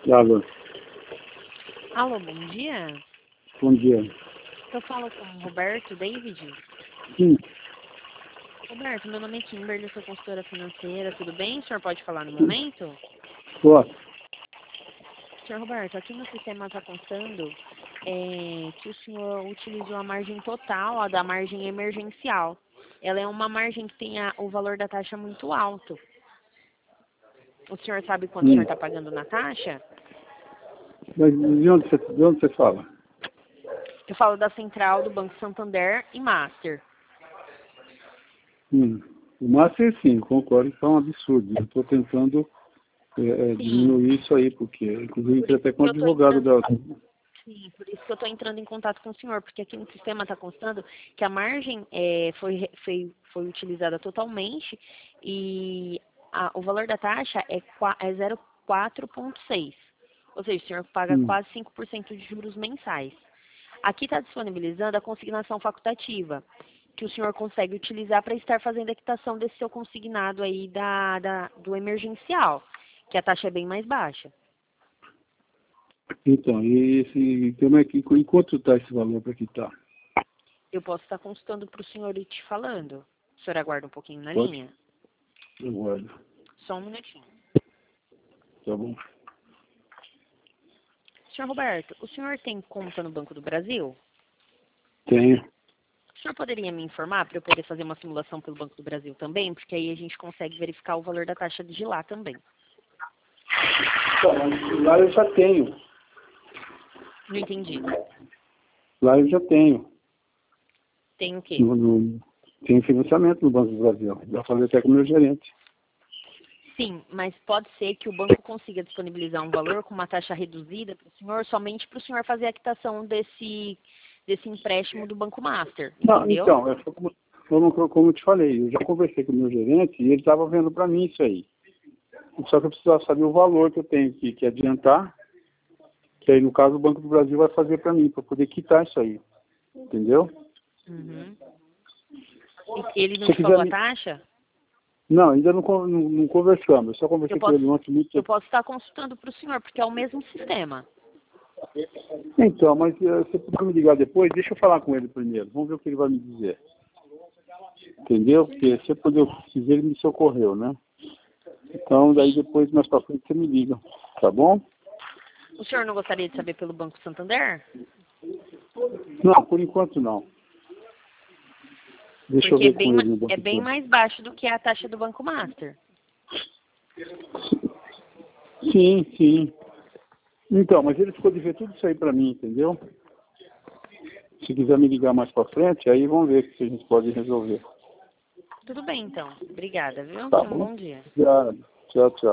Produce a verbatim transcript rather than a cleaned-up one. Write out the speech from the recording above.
Alô. Alô, bom dia. Bom dia. Eu falo com o Roberto David. Sim. Roberto, meu nome é Kimberly, sou consultora financeira, tudo bem? O senhor pode falar no momento? Posso? Senhor Roberto, aqui no sistema está constando é, que o senhor utilizou a margem total, a da margem emergencial. Ela é uma margem que tem a, o valor da taxa muito alto. O senhor sabe quanto Sim. o senhor está pagando na taxa? Mas de onde você, de onde você fala? Eu falo da central do Banco Santander e Master. Hum. O Master, sim, concordo que é um absurdo. Eu estou tentando é, é, diminuir isso aí, porque, inclusive, Por entrei até isso com o que eu tô advogado entrando da... Sim, por isso que eu estou entrando em contato com o senhor, porque aqui no sistema está constando que a margem é, foi, foi, foi utilizada totalmente e a, o valor da taxa é, é zero vírgula quatro ponto seis. Ou seja, o senhor paga Hum. quase cinco por cento de juros mensais. Aqui está disponibilizando a consignação facultativa, que o senhor consegue utilizar para estar fazendo a quitação desse seu consignado aí da, da, do emergencial, que a taxa é bem mais baixa. Então, e esse, como é que, em quanto está esse valor para quitar? Eu posso estar consultando para o senhor e te falando. O senhor aguarda um pouquinho na Pode? linha? Eu guardo. Só um minutinho. Tá bom. Senhor Roberto, o senhor tem conta no Banco do Brasil? Tenho. O senhor poderia me informar para eu poder fazer uma simulação pelo Banco do Brasil também? Porque aí a gente consegue verificar o valor da taxa de lá também. Então, mas lá eu já tenho. Não entendi. Lá eu já tenho. Tem o quê? No, no, tenho financiamento no Banco do Brasil. Já falei até com o meu gerente. Sim, mas pode ser que o banco consiga disponibilizar um valor com uma taxa reduzida para o senhor, somente para o senhor fazer a quitação desse, desse empréstimo do Banco Master, Não, entendeu? então, é como, como, como eu te falei, eu já conversei com o meu gerente e ele estava vendo para mim isso aí. Só que eu precisava saber o valor que eu tenho que, que adiantar, que aí no caso o Banco do Brasil vai fazer para mim, para poder quitar isso aí. Entendeu? Uhum. E ele não Se te falou a me... taxa? Não, ainda não, não, não conversamos. Eu só conversei Eu com posso, ele ontem muito. eu posso estar consultando para o senhor, porque é o mesmo sistema. Então, mas uh, você pode me ligar depois? Deixa eu falar com ele primeiro. Vamos ver o que ele vai me dizer. Entendeu? Porque se eu puder dizer, ele me socorreu, né? Então, daí depois, mais pra frente, você me liga. Tá bom? O senhor não gostaria de saber pelo Banco Santander? Não, por enquanto não. Deixa Porque eu é ver bem, com ma- ele no é Banco bem Central. mais baixo do que a taxa do Banco Master. Sim, sim. Então, mas ele ficou de ver tudo isso aí pra mim, entendeu? Se quiser me ligar mais pra frente, aí vamos ver se a gente pode resolver. Tudo bem, então. Obrigada, viu? Tá Tenha um bom? bom dia. Obrigado. Tchau, tchau.